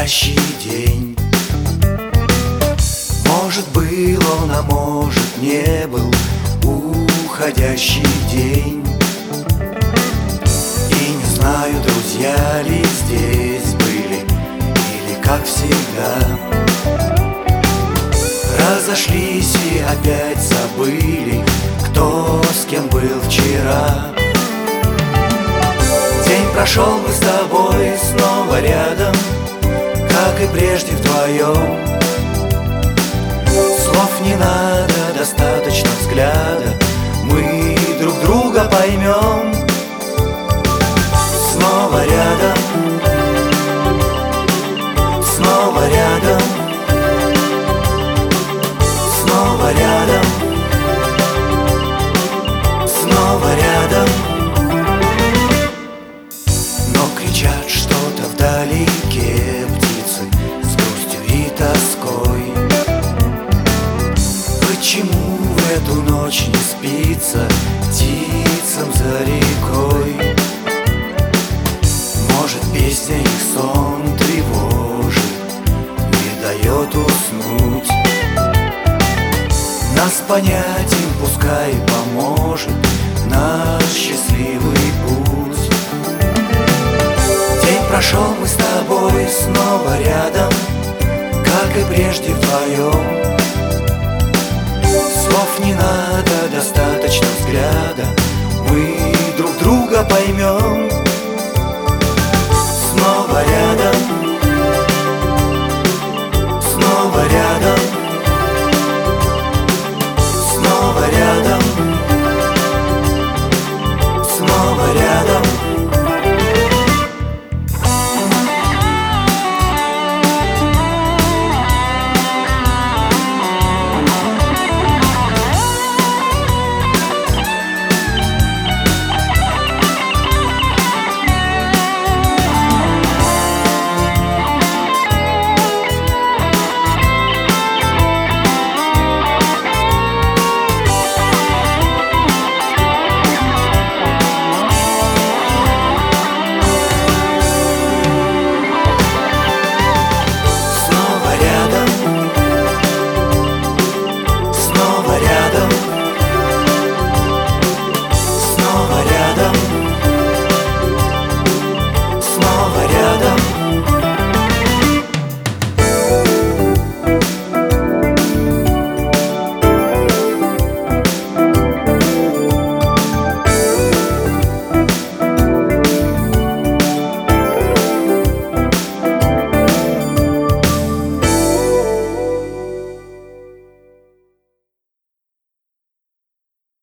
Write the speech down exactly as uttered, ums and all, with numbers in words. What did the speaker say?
уходящий день. Может, был он, а может, не был уходящий день. И не знаю, друзья ли здесь были, или как всегда разошлись и опять забыли, кто с кем был вчера. День прошел, мы с тобой снова рядом, как и прежде вдвоем. Слов не надо, достаточно взгляда, мы друг друга поймем. Снова рядом, снова рядом, снова рядом, снова рядом. Но кричат что-то вдалеке птицы с грустью и тоской. Почему в эту ночь не спится птицам за рекой? Может, песня их сон тревожит, не дает уснуть. Нас понять им пускай поможет наш счастливый путь. День прошел, мы с тобой снова рядом, как и прежде вдвоем. Слов не надо, достаточно взгляда, мы друг друга поймем.